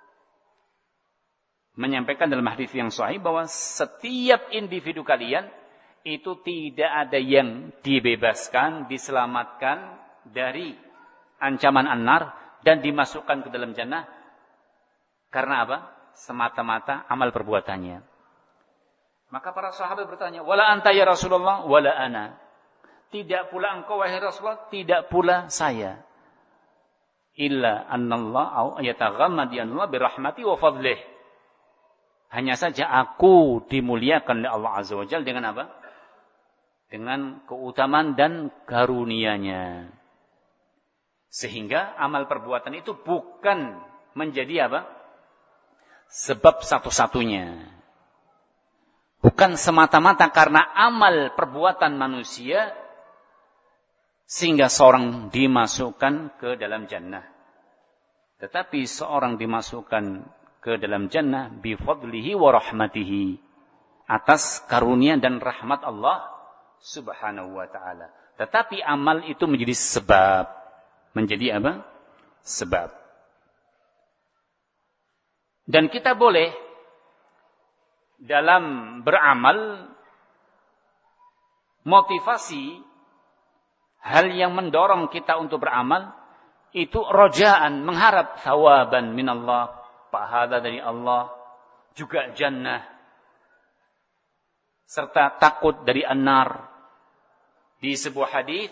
menyampaikan dalam hadis yang sahih bahwa setiap individu kalian itu tidak ada yang dibebaskan, diselamatkan dari ancaman an-nar dan dimasukkan ke dalam jannah karena apa? Semata-mata amal perbuatannya. Maka para sahabat bertanya, wala anta ya Rasulullah, wala ana. Tidak pula engkau wahai Rasulullah, tidak pula saya. Illa annallahu au yataghammadi annallahu birahmati wa fadlih. Hanya saja aku dimuliakan oleh Allah Azza wa Jalla dengan apa? Dengan keutamaan dan karunia-Nya. Sehingga amal perbuatan itu bukan menjadi apa? Sebab satu-satunya. Bukan semata-mata karena amal perbuatan manusia sehingga seorang dimasukkan ke dalam jannah. Tetapi seorang dimasukkan ke dalam jannah bi fadlihi wa rahmatihi, atas karunia dan rahmat Allah Subhanahu wa taala. Tetapi amal itu menjadi sebab. Menjadi apa? Sebab. Dan kita boleh dalam beramal motivasi hal yang mendorong kita untuk beramal itu rojaan, mengharap thawaban minallah, pahala dari Allah, juga jannah. serta takut dari an-nar. Di sebuah hadis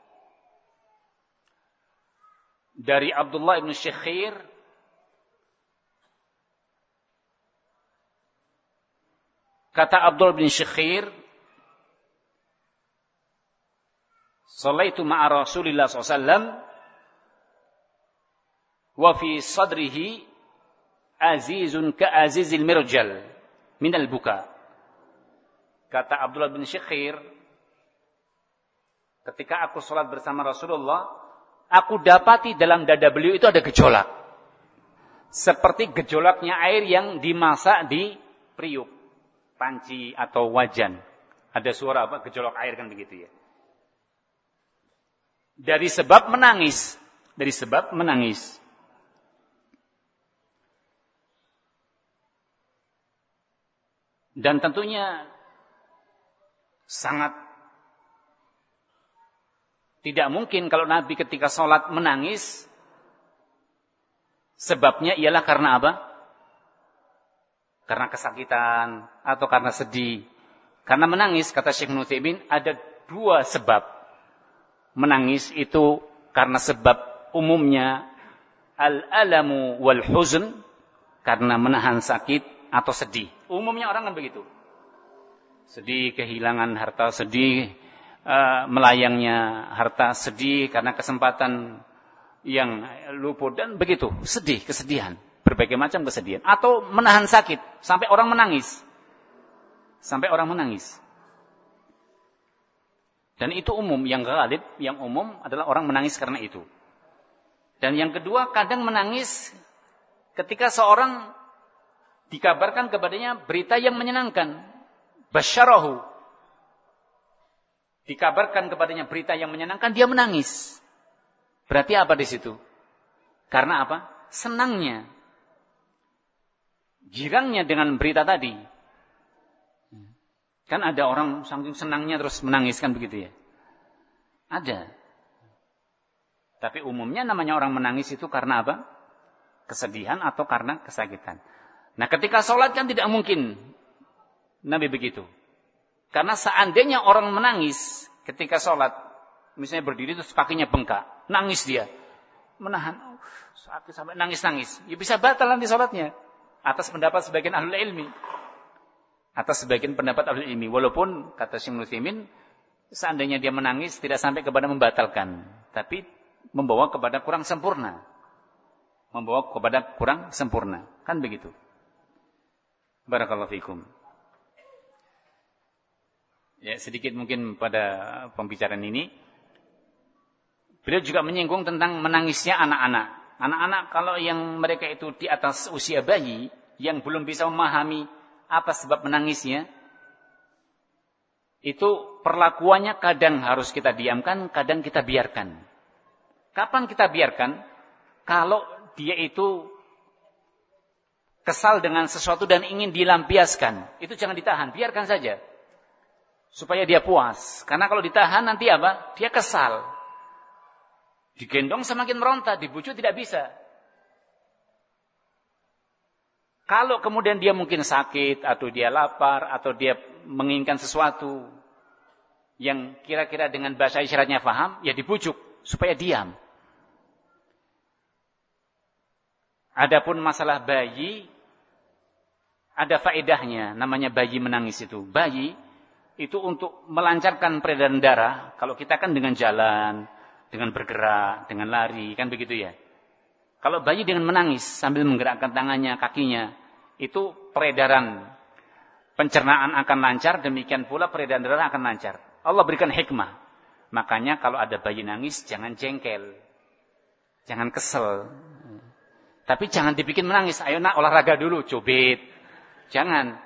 dari Abdullah bin Syekhir kata Abdullah bin Syekhir, "Shallaitu ma'a Rasulillah SAW wa fi sadrihi azizun ka'azizil mirjal minal buka." Kata Abdullah bin Syekhir, ketika aku sholat bersama Rasulullah, aku dapati dalam dada beliau itu ada gejolak. Seperti gejolaknya air yang dimasak di periuk, panci atau wajan. Ada suara apa? Gejolak air kan begitu ya. Dari sebab menangis. Dari sebab menangis. Dan tentunya sangat tidak mungkin kalau Nabi ketika sholat menangis, sebabnya ialah karena apa? Karena kesakitan atau karena sedih. Karena menangis, kata Syekh Nutsaimin, ada dua sebab. Menangis itu karena sebab umumnya al-alamu wal huzn, karena menahan sakit atau sedih. Umumnya orang kan begitu. Sedih kehilangan harta, sedih melayangnya harta, sedih karena kesempatan yang luput, dan begitu, sedih, kesedihan, berbagai macam kesedihan, atau menahan sakit sampai orang menangis, dan itu umum. Yang ghalib, yang umum adalah orang menangis karena itu. Dan yang kedua, kadang menangis ketika seorang dikabarkan kepadanya berita yang menyenangkan, basyarahu, dikabarkan kepadanya berita yang menyenangkan, dia menangis. Berarti apa di situ? Karena apa? Senangnya, girangnya dengan berita tadi. Kan ada orang saking senangnya terus menangis kan begitu ya? Ada. Tapi umumnya namanya orang menangis itu karena apa? Kesedihan atau karena kesakitan. Nah, ketika sholat kan tidak mungkin Nabi begitu. Karena seandainya orang menangis ketika sholat, misalnya berdiri terus kakinya bengkak, nangis dia, menahan, sakit sampai nangis-nangis, ya bisa batal nanti sholatnya. Atas pendapat sebagian ahlul ilmi. Walaupun kata Syekh Nutsaimin, seandainya dia menangis tidak sampai kepada membatalkan, tapi membawa kepada kurang sempurna. Kan begitu. Barakallahu fikum. Ya, sedikit mungkin pada pembicaraan ini. Beliau juga menyinggung tentang menangisnya anak-anak. Anak-anak kalau yang mereka itu di atas usia bayi, yang belum bisa memahami apa sebab menangisnya, itu perlakuannya kadang harus kita diamkan, kadang kita biarkan. Kapan kita biarkan? Kalau dia itu kesal dengan sesuatu dan ingin dilampiaskan, itu jangan ditahan, biarkan saja. Supaya dia puas. Karena kalau ditahan nanti apa? Dia kesal. Digendong semakin meronta, dibujuk tidak bisa. Kalau kemudian dia mungkin sakit, atau dia lapar, atau dia menginginkan sesuatu yang kira-kira dengan bahasa isyaratnya paham, ya dibujuk supaya diam. Adapun masalah bayi, ada faedahnya, namanya bayi menangis itu. Bayi itu untuk melancarkan peredaran darah. Kalau kita kan dengan jalan, dengan bergerak, dengan lari, kan begitu ya. Kalau bayi dengan menangis sambil menggerakkan tangannya, kakinya, itu peredaran pencernaan akan lancar, demikian pula peredaran darah akan lancar. Allah berikan hikmah. Makanya kalau ada bayi nangis, jangan jengkel. Jangan kesel. Tapi jangan dibikin menangis. Ayo nak olahraga dulu, cubit. Jangan.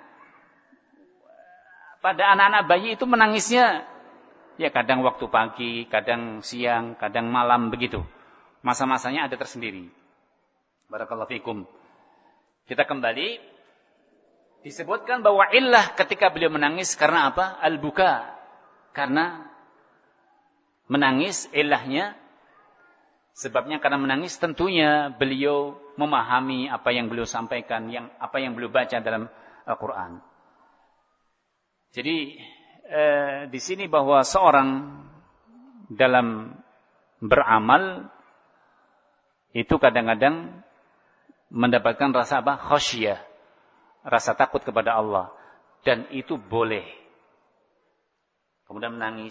Pada anak-anak bayi itu menangisnya, ya kadang waktu pagi, kadang siang, kadang malam, begitu. Masa-masanya ada tersendiri. Barakallahu fikum. Kita kembali. Disebutkan bahwa illah ketika beliau menangis karena apa? Al-buka. Karena menangis, illahnya, sebabnya karena menangis, tentunya beliau memahami apa yang beliau sampaikan, apa yang beliau baca dalam Al-Quran. Jadi di sini bahwa seorang dalam beramal itu kadang-kadang mendapatkan rasa apa? Khasyah, rasa takut kepada Allah, dan itu boleh. Kemudian menangis,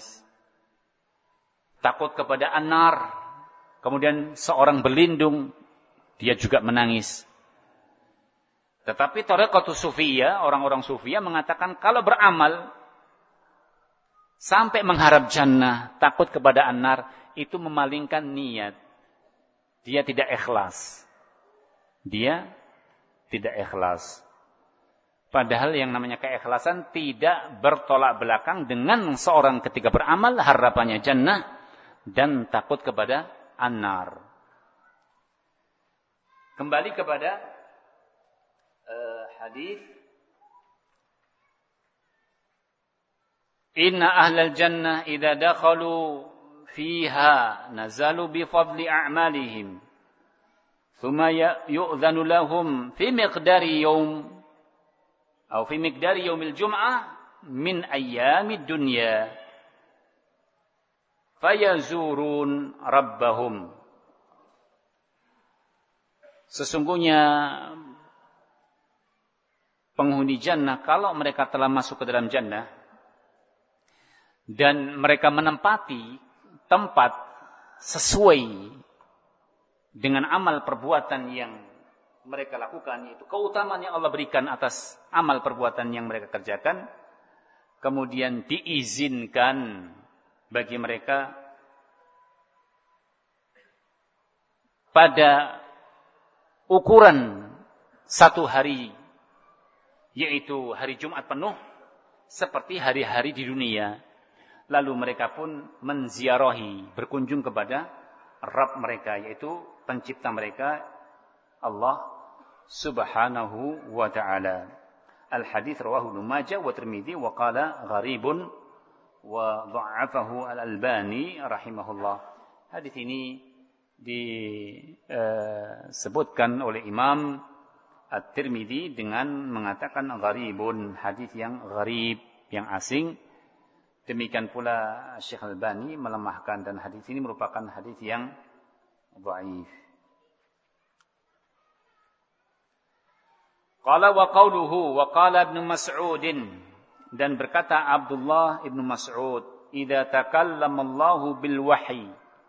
takut kepada an-nar, kemudian seorang berlindung, dia juga menangis. Tetapi thariqatus sufiyah, orang-orang sufiyah mengatakan kalau beramal sampai mengharap jannah, takut kepada an-nar, itu memalingkan niat. Dia tidak ikhlas. Dia tidak ikhlas. Padahal yang namanya keikhlasan tidak bertolak belakang dengan seorang ketika beramal harapannya jannah dan takut kepada an-nar. Kembali kepada hadis, inna ahlal jannah idza dakhalu fiha nazalu bi fadli a'malihim thumma yu'dhanu lahum fi miqdari yawm atau fi miqdari yaumil jum'ah min ayyamid dunya fayazurun rabbahum. Sesungguhnya penghuni jannah kalau mereka telah masuk ke dalam jannah dan mereka menempati tempat sesuai dengan amal perbuatan yang mereka lakukan, yaitu keutamaan yang Allah berikan atas amal perbuatan yang mereka kerjakan, kemudian diizinkan bagi mereka pada ukuran satu hari, yaitu hari Jumat penuh, seperti hari-hari di dunia. Lalu mereka pun menziarahi, berkunjung kepada Rabb mereka, yaitu pencipta mereka, Allah Subhanahu wa ta'ala. Al-hadits rawahu Ibnu Majah wa Tirmidzi wa qala gharibun wa dha'afahu Al-Albani rahimahullah. Hadis ini disebutkan oleh Imam At-Tirmidzi dengan mengatakan gharibun, hadis yang gharib, yang asing. Demikian pula Syekh Al-Albani melemahkan, dan hadis ini merupakan hadis yang dhaif. Qala wa qawluhu wa qala Ibnu Mas'ud, dan berkata Abdullah Ibnu Mas'ud, idza takallama Allahu bil wahyi,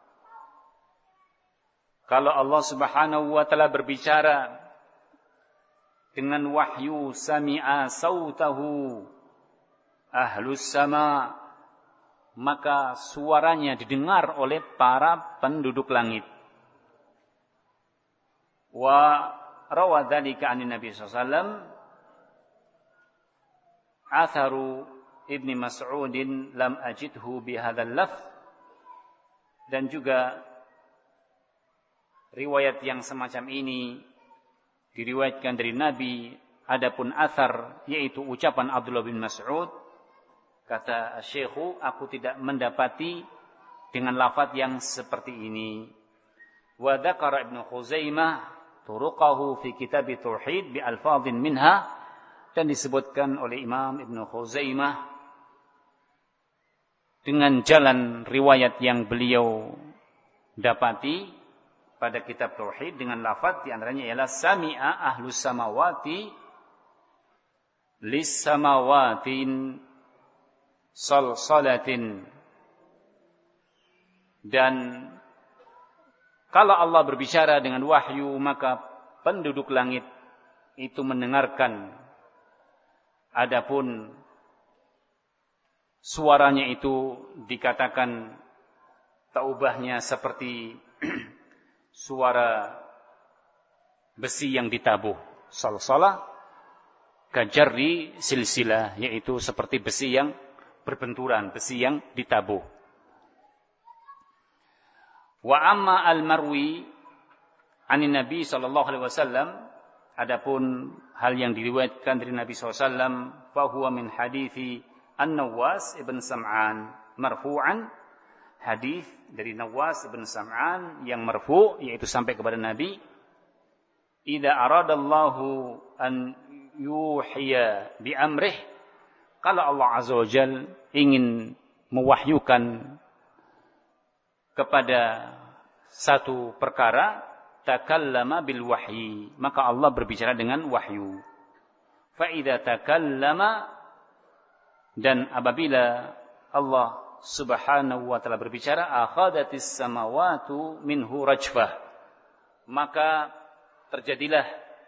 kalau Allah Subhanahu wa taala berbicara dengan wahyu, sami'a sautahu ahlus sama, maka suaranya didengar oleh para penduduk langit. Wa rawa dzalika 'an Nabi sallallahu alaihi wasallam atharu Ibnu Mas'udin lam ajidhu bi hadzal lafz, dan juga riwayat yang semacam ini diriwayatkan dari Nabi. Adapun athar, yaitu ucapan Abdullah bin Mas'ud, kata Syekhu, aku tidak mendapati dengan lafaz yang seperti ini. Wa dzakara Ibnu Khuzaimah turuqahu fi kitab tauhid bi alfadhin minha, dan disebutkan oleh Imam Ibnu Khuzaimah dengan jalan riwayat yang beliau dapati pada kitab tauhid dengan lafaz di antaranya ialah sami'a ahlus samawati lis samawatin salsalatin. Dan kalau Allah berbicara dengan wahyu, maka penduduk langit itu mendengarkan. Adapun suaranya itu dikatakan taubahnya seperti suara besi yang ditabuh, salsalah kajarri silsilah, yaitu seperti besi yang berbenturan, besi yang ditabuh. Wa amma al-marwi 'anin Nabi sallallahu alaihi wasallam, adapun hal yang diriwayatkan dari Nabi sallallahu alaihi wasallam, fa huwa min hadithi An-Nawas ibn Sam'an marfu'an, hadis dari Nawas ibn Sam'an yang marfu', yaitu sampai kepada Nabi, idza aradallahu an yuhiya bi amrih Kalau Allah Azza wa Jalla ingin mewahyukan kepada satu perkara, takallama bil wahyi, maka Allah berbicara dengan wahyu. Fa idza takallama, dan apabila Allah Subhanahu wa taala berbicara, akhadatis samawati minhu rajfah, maka terjadilah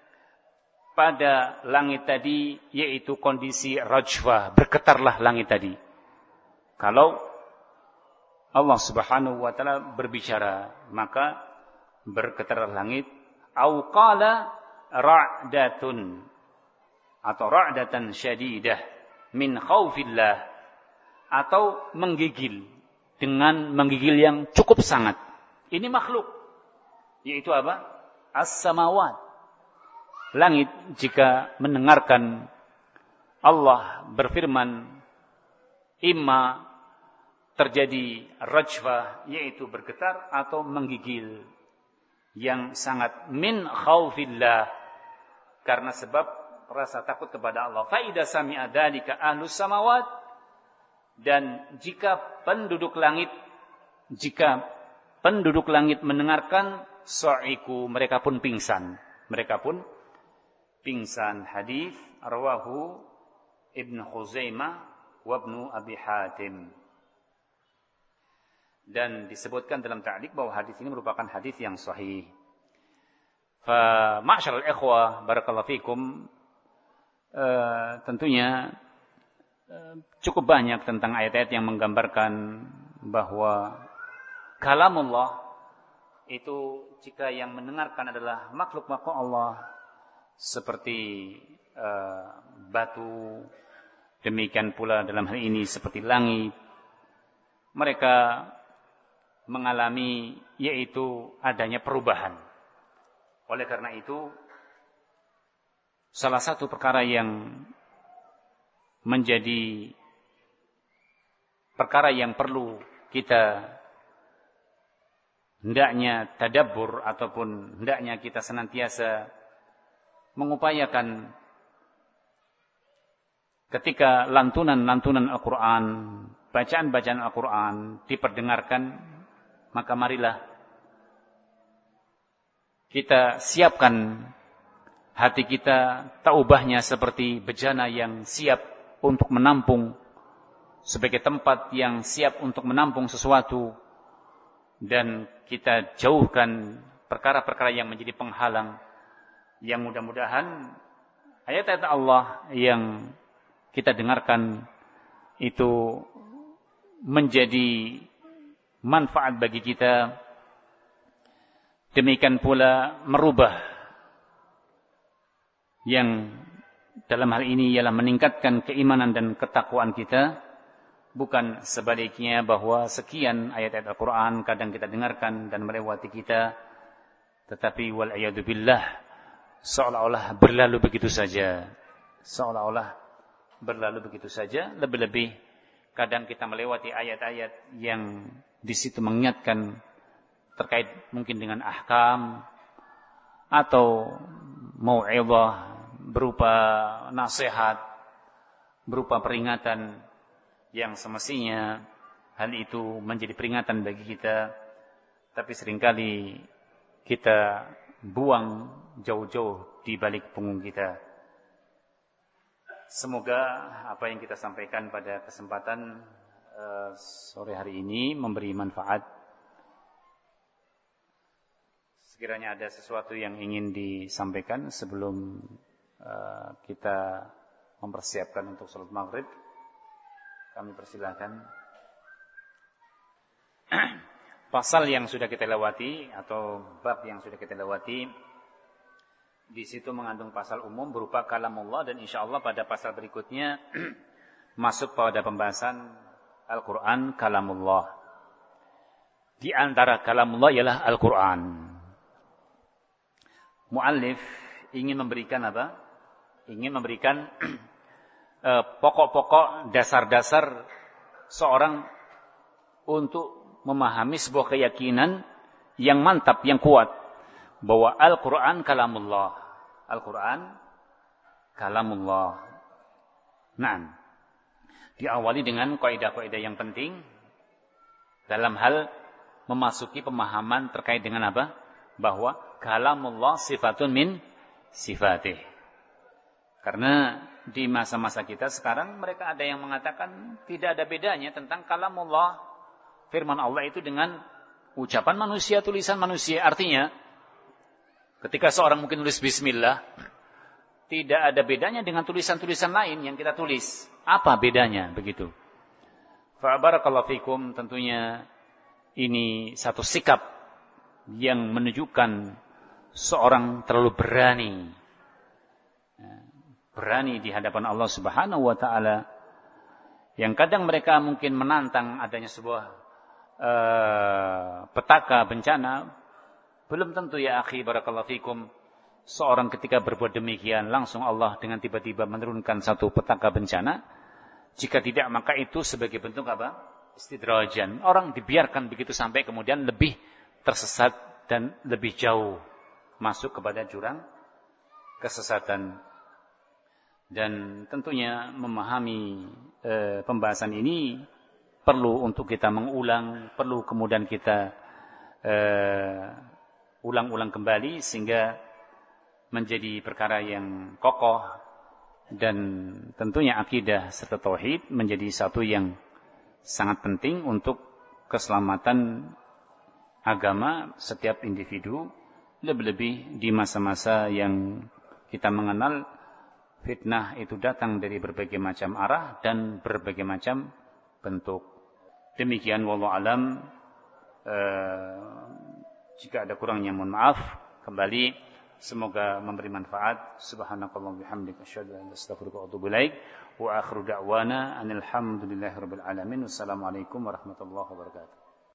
pada langit tadi, yaitu kondisi rajfah, bergetarlah langit tadi. Kalau Allah Subhanahu wa taala berbicara, maka bergetarlah langit. Au qala ra'datun, atau ra'datan syadidah min khaufillah, atau menggigil dengan menggigil yang cukup sangat. Ini makhluk, yaitu apa? As-samawat. Langit jika mendengarkan Allah berfirman, imma terjadi rajfah, yaitu bergetar, atau menggigil yang sangat, min khaufillah, karena sebab rasa takut kepada Allah. Fa idza sami'a dzalika ahlus samawat, dan jika penduduk langit mendengarkan, sa'iku, mereka pun pingsan. Hadis rawahu Ibnu Khuzaimah wa Ibnu Abi Hatim. Dan disebutkan dalam ta'liq bahwa hadis ini merupakan hadis yang sahih. Fa ma'syaral ikhwah barakallahu fikum, tentunya cukup banyak tentang ayat-ayat yang menggambarkan bahwa kalamullah itu, jika yang mendengarkan adalah makhluk-makhluk Allah seperti batu, demikian pula dalam hal ini seperti langit, mereka mengalami yaitu adanya perubahan. Oleh karena itu, salah satu perkara yang menjadi perkara yang perlu kita hendaknya tadabbur, ataupun hendaknya kita senantiasa mengupayakan ketika lantunan-lantunan Al-Quran, bacaan-bacaan Al-Quran diperdengarkan, maka marilah kita siapkan hati kita, taubahnya seperti bejana yang siap untuk menampung, sebagai tempat yang siap untuk menampung sesuatu, dan kita jauhkan perkara-perkara yang menjadi penghalang, yang mudah-mudahan ayat-ayat Allah yang kita dengarkan itu menjadi manfaat bagi kita. Demikian pula merubah, yang dalam hal ini ialah meningkatkan keimanan dan ketakwaan kita. Bukan sebaliknya, bahwa sekian ayat-ayat Al-Quran kadang kita dengarkan dan melewati kita, tetapi wal'iyadu billah, seolah-olah berlalu begitu saja. Lebih-lebih kadang kita melewati ayat-ayat yang di situ mengingatkan terkait mungkin dengan ahkam, atau mau'izah berupa nasihat, berupa peringatan, yang semestinya hal itu menjadi peringatan bagi kita, tapi seringkali kita buang jauh-jauh di balik punggung kita. Semoga apa yang kita sampaikan pada kesempatan sore hari ini memberi manfaat. Sekiranya ada sesuatu yang ingin disampaikan sebelum kita mempersiapkan untuk salat maghrib, kami persilakan. Pasal yang sudah kita lewati atau bab yang sudah kita lewati, di situ mengandung pasal umum berupa kalamullah, dan insyaallah pada pasal berikutnya masuk pada pembahasan Al-Quran kalamullah. Di antara kalamullah ialah Al-Quran. Muallif ingin memberikan apa? Ingin memberikan pokok-pokok dasar-dasar seorang untuk memahami sebuah keyakinan yang mantap, yang kuat, bahwa Al-Quran kalamullah. Al-Quran kalamullah. Naam. diawali dengan kaidah-kaidah yang penting dalam hal memasuki pemahaman terkait dengan apa? Bahwa kalamullah sifatun min sifatih. Karena di masa-masa kita sekarang mereka ada yang mengatakan tidak ada bedanya tentang kalamullah, firman Allah itu dengan ucapan manusia, tulisan manusia. Artinya ketika seorang mungkin tulis bismillah, tidak ada bedanya dengan tulisan-tulisan lain yang kita tulis. Apa bedanya begitu? Fa barakallahu fikum, tentunya ini satu sikap yang menunjukkan seorang terlalu berani di hadapan Allah Subhanahu wa taala, yang kadang mereka mungkin menantang adanya sebuah petaka bencana. Belum tentu ya akhi barakallahu fikum seorang ketika berbuat demikian langsung Allah dengan tiba-tiba menurunkan satu petaka bencana. Jika tidak, maka itu sebagai bentuk apa? Istidrajan. Orang dibiarkan begitu sampai kemudian lebih tersesat dan lebih jauh masuk kepada jurang kesesatan. Dan tentunya memahami pembahasan ini perlu untuk kita mengulang, perlu kemudian kita ulang-ulang kembali sehingga menjadi perkara yang kokoh, dan tentunya akidah serta tauhid menjadi satu yang sangat penting untuk keselamatan agama setiap individu, lebih-lebih di masa-masa yang kita mengenal fitnah itu datang dari berbagai macam arah dan berbagai macam bentuk. Demikian wallahu alam. Jika ada kurangnya mohon maaf. Kembali semoga memberi manfaat. Subhanakallahumma bihamdika asyhadu an la ilaha illa anta astaghfiruka wa atubu ilaik. Wa akhiru da'wana anil hamdulillahirabbil alamin. Wassalamualaikum warahmatullahi wabarakatuh.